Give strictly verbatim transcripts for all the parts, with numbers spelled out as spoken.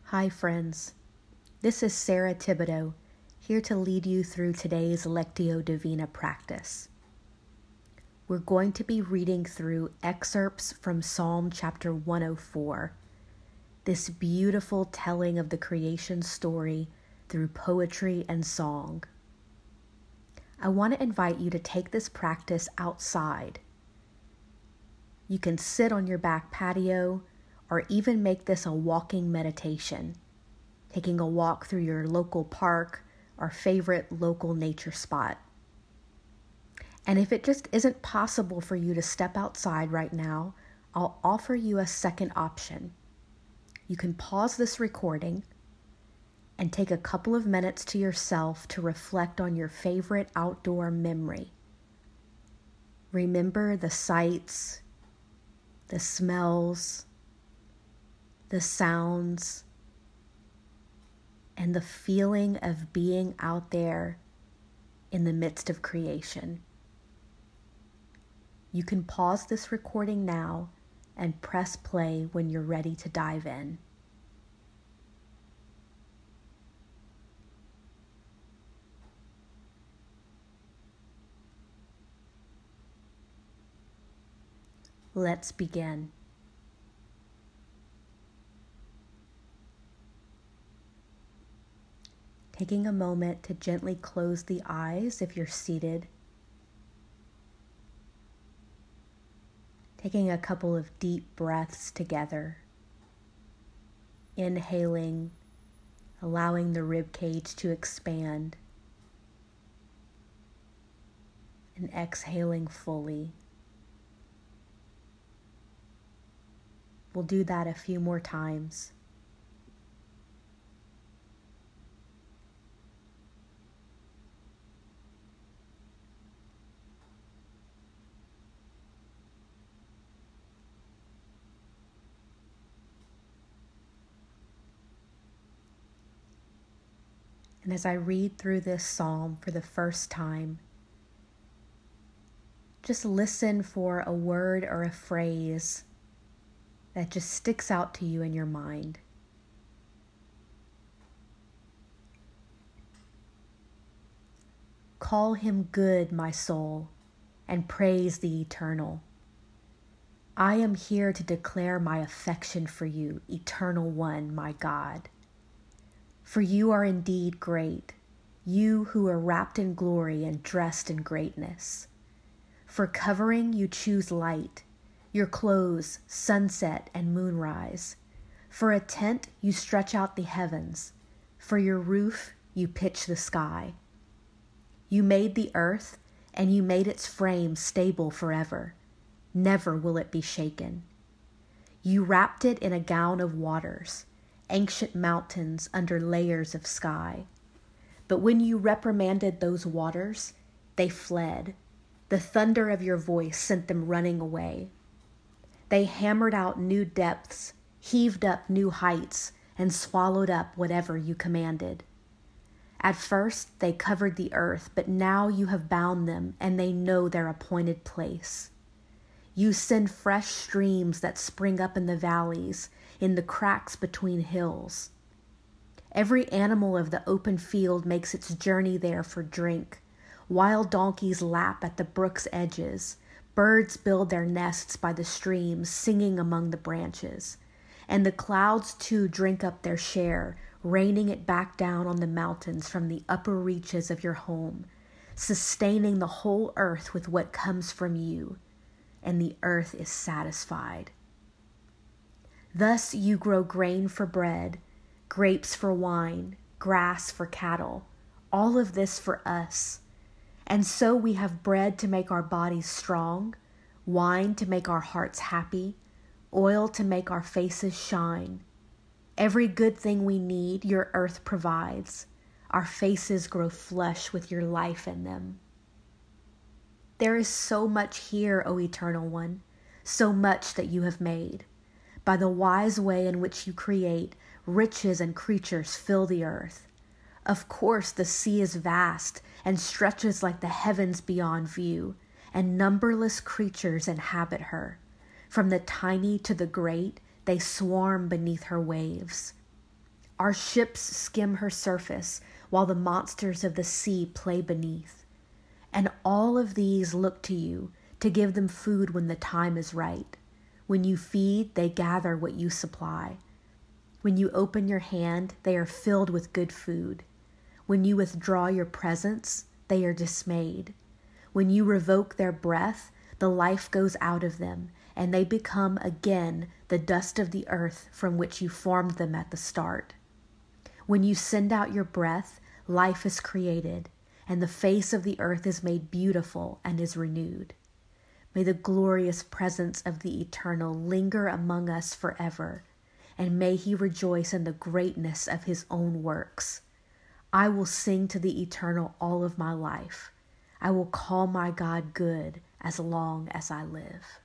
Hi friends, this is Sarah Thibodeau, here to lead you through today's Lectio Divina practice. We're going to be reading through excerpts from Psalm chapter one oh four, this beautiful telling of the creation story through poetry and song. I want to invite you to take this practice outside. You can sit on your back patio, or even make this a walking meditation, taking a walk through your local park or favorite local nature spot. And if it just isn't possible for you to step outside right now, I'll offer you a second option. You can pause this recording and take a couple of minutes to yourself to reflect on your favorite outdoor memory. Remember the sights, the smells, the sounds, and the feeling of being out there in the midst of creation. You can pause this recording now and press play when you're ready to dive in. Let's begin. Taking a moment to gently close the eyes if you're seated. Taking a couple of deep breaths together. Inhaling, allowing the rib cage to expand. And exhaling fully. We'll do that a few more times. And as I read through this psalm for the first time, just listen for a word or a phrase that just sticks out to you in your mind. Call him good, my soul, and praise the Eternal. I am here to declare my affection for you, Eternal One, my God. For you are indeed great, you who are wrapped in glory and dressed in greatness. For covering you choose light, your clothes sunset and moonrise. For a tent you stretch out the heavens, for your roof you pitch the sky. You made the earth, and you made its frame stable forever. Never will it be shaken. You wrapped it in a gown of waters, ancient mountains under layers of sky. But when you reprimanded those waters, they fled. The thunder of your voice sent them running away. They hammered out new depths, heaved up new heights, and swallowed up whatever you commanded. At first they covered the earth, but now you have bound them, and they know their appointed place. You send fresh streams that spring up in the valleys, in the cracks between hills. Every animal of the open field makes its journey there for drink. Wild donkeys lap at the brook's edges. Birds build their nests by the streams, singing among the branches. And the clouds too drink up their share, raining it back down on the mountains from the upper reaches of your home, sustaining the whole earth with what comes from you. And the earth is satisfied. Thus you grow grain for bread, grapes for wine, grass for cattle, all of this for us. And so we have bread to make our bodies strong, wine to make our hearts happy, oil to make our faces shine. Every good thing we need, your earth provides. Our faces grow flush with your life in them. There is so much here, O Eternal One, so much that you have made. By the wise way in which you create, riches and creatures fill the earth. Of course, the sea is vast and stretches like the heavens beyond view, and numberless creatures inhabit her. From the tiny to the great, they swarm beneath her waves. Our ships skim her surface while the monsters of the sea play beneath. And all of these look to you to give them food when the time is right. When you feed, they gather what you supply. When you open your hand, they are filled with good food. When you withdraw your presence, they are dismayed. When you revoke their breath, the life goes out of them, and they become again the dust of the earth from which you formed them at the start. When you send out your breath, life is created, and the face of the earth is made beautiful and is renewed. May the glorious presence of the Eternal linger among us forever, and may he rejoice in the greatness of his own works. I will sing to the Eternal all of my life. I will call my God good as long as I live.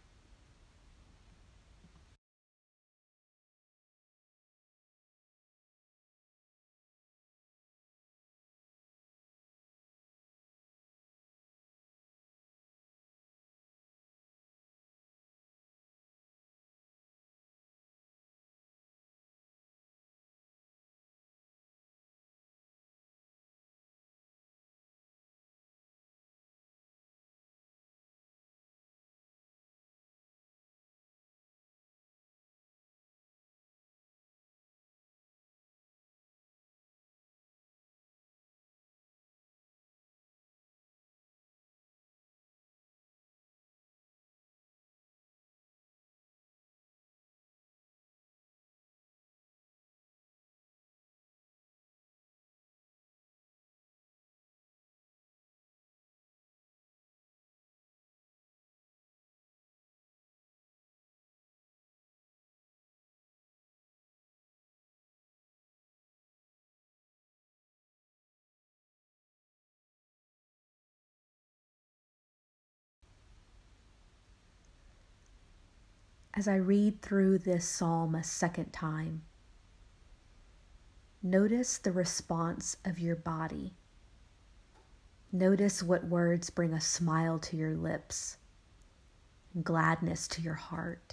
As I read through this psalm a second time, notice the response of your body. Notice what words bring a smile to your lips and gladness to your heart.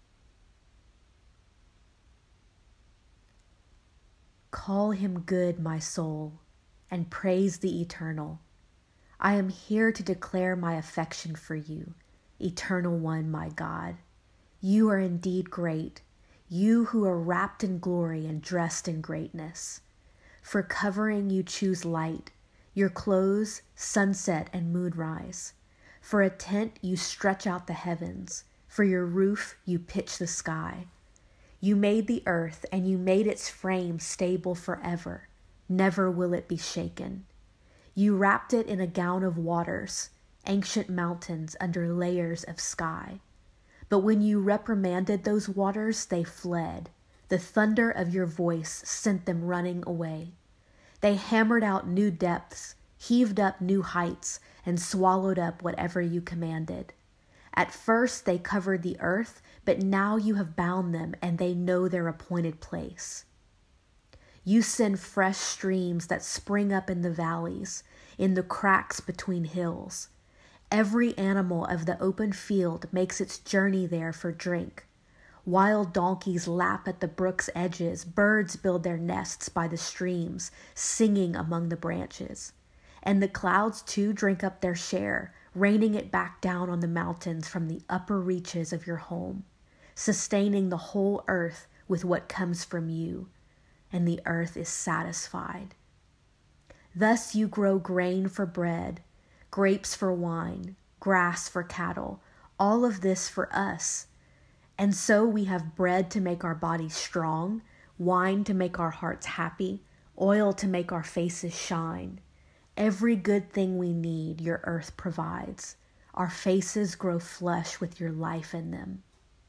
Call him good, my soul, and praise the Eternal. I am here to declare my affection for you, Eternal One, my God. You are indeed great, you who are wrapped in glory and dressed in greatness. For covering you choose light, your clothes, sunset and moonrise. For a tent you stretch out the heavens, for your roof you pitch the sky. You made the earth, and you made its frame stable forever. Never will it be shaken. You wrapped it in a gown of waters, ancient mountains under layers of sky. But when you reprimanded those waters, they fled. The thunder of your voice sent them running away. They hammered out new depths, heaved up new heights, and swallowed up whatever you commanded. At first they covered the earth, but now you have bound them, and they know their appointed place. You send fresh streams that spring up in the valleys, in the cracks between hills. Every animal of the open field makes its journey there for drink. Wild donkeys lap at the brook's edges. Birds build their nests by the streams, singing among the branches. And the clouds too drink up their share, raining it back down on the mountains from the upper reaches of your home, sustaining the whole earth with what comes from you, and the earth is satisfied. Thus you grow grain for bread, grapes for wine, grass for cattle, all of this for us. And so we have bread to make our bodies strong, wine to make our hearts happy, oil to make our faces shine. Every good thing we need, your earth provides. Our faces grow flush with your life in them.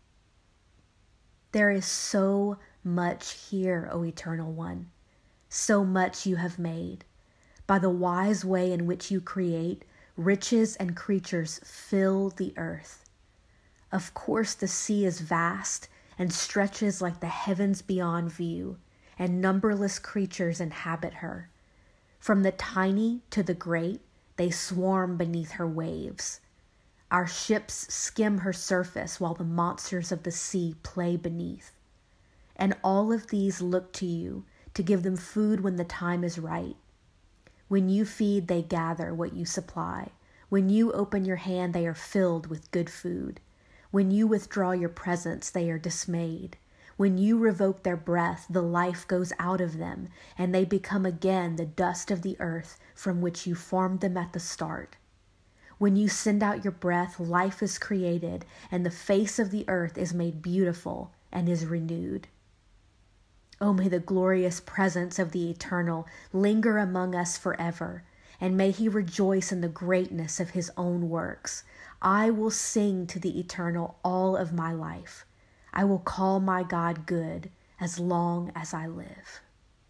There is so much here, O Eternal One, so much you have made. By the wise way in which you create, riches and creatures fill the earth. Of course, the sea is vast and stretches like the heavens beyond view, and numberless creatures inhabit her. From the tiny to the great, they swarm beneath her waves. Our ships skim her surface while the monsters of the sea play beneath. And all of these look to you to give them food when the time is right. When you feed, they gather what you supply. When you open your hand, they are filled with good food. When you withdraw your presence, they are dismayed. When you revoke their breath, the life goes out of them, and they become again the dust of the earth from which you formed them at the start. When you send out your breath, life is created, and the face of the earth is made beautiful and is renewed. Oh, may the glorious presence of the Eternal linger among us forever, and may he rejoice in the greatness of his own works. I will sing to the Eternal all of my life. I will call my God good as long as I live.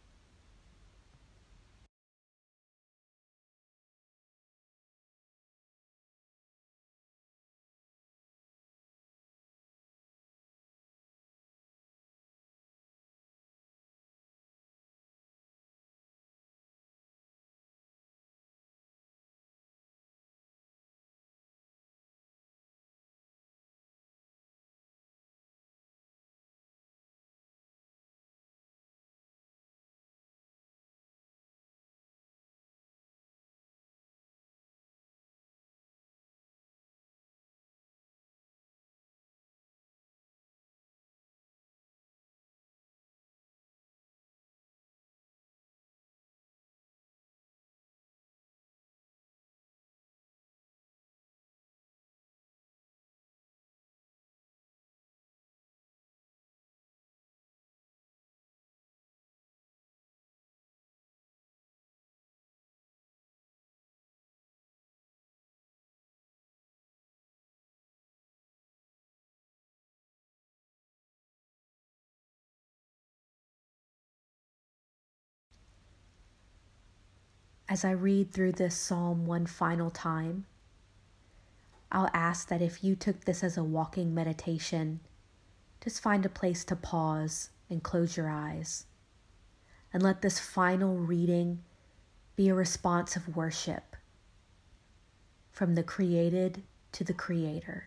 As I read through this psalm one final time, I'll ask that if you took this as a walking meditation, just find a place to pause and close your eyes, and let this final reading be a response of worship from the created to the Creator.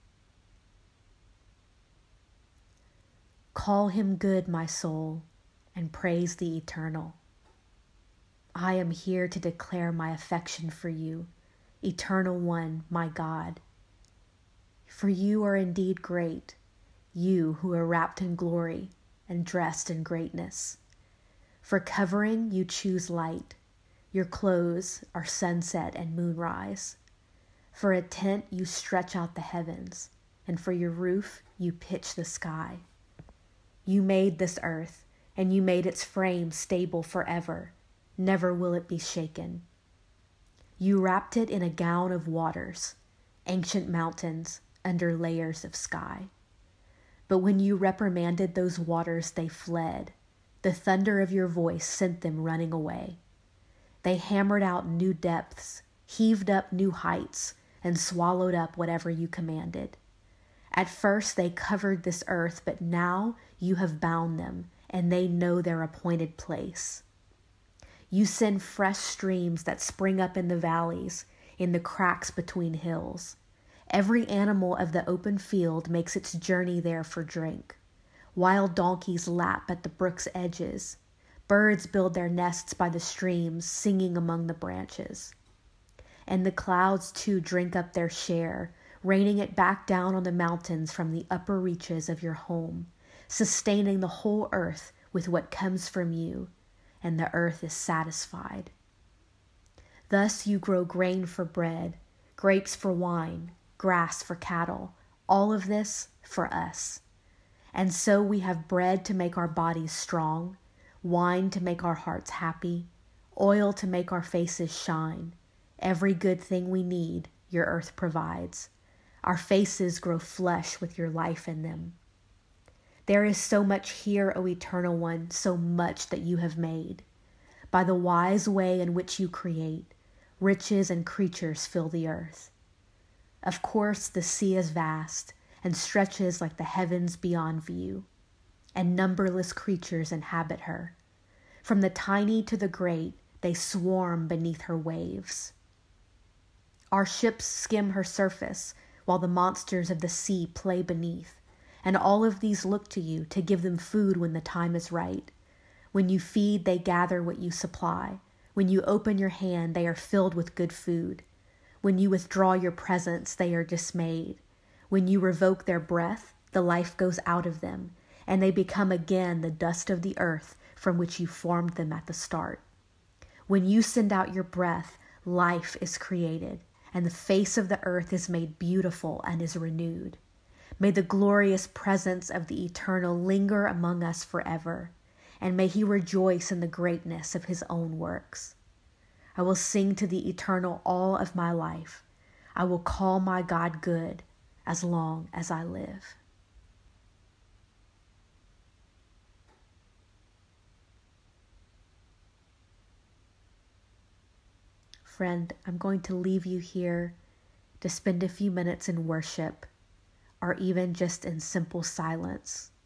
Call him good, my soul, and praise the Eternal. I am here to declare my affection for you, Eternal One, my God. For you are indeed great, you who are wrapped in glory and dressed in greatness. For covering you choose light, your clothes are sunset and moonrise. For a tent you stretch out the heavens, and for your roof you pitch the sky. You made this earth, and you made its frame stable forever. Never will it be shaken. You wrapped it in a gown of waters, ancient mountains under layers of sky. But when you reprimanded those waters, they fled. The thunder of your voice sent them running away. They hammered out new depths, heaved up new heights, and swallowed up whatever you commanded. At first they covered this earth, but now you have bound them, and they know their appointed place. You send fresh streams that spring up in the valleys, in the cracks between hills. Every animal of the open field makes its journey there for drink. Wild donkeys lap at the brook's edges. Birds build their nests by the streams, singing among the branches. And the clouds too drink up their share, raining it back down on the mountains from the upper reaches of your home, sustaining the whole earth with what comes from you, and the earth is satisfied. Thus you grow grain for bread, grapes for wine, grass for cattle, all of this for us. And so we have bread to make our bodies strong, wine to make our hearts happy, oil to make our faces shine. Every good thing we need, your earth provides. Our faces grow flesh with your life in them. There is so much here, O Eternal One, so much that you have made. By the wise way in which you create, riches and creatures fill the earth. Of course, the sea is vast and stretches like the heavens beyond view, and numberless creatures inhabit her. From the tiny to the great, they swarm beneath her waves. Our ships skim her surface, while the monsters of the sea play beneath, and all of these look to you to give them food when the time is right. When you feed, they gather what you supply. When you open your hand, they are filled with good food. When you withdraw your presence, they are dismayed. When you revoke their breath, the life goes out of them, and they become again the dust of the earth from which you formed them at the start. When you send out your breath, life is created, and the face of the earth is made beautiful and is renewed. May the glorious presence of the Eternal linger among us forever, and may he rejoice in the greatness of his own works. I will sing to the Eternal all of my life. I will call my God good as long as I live. Friend, I'm going to leave you here to spend a few minutes in worship, or even just in simple silence,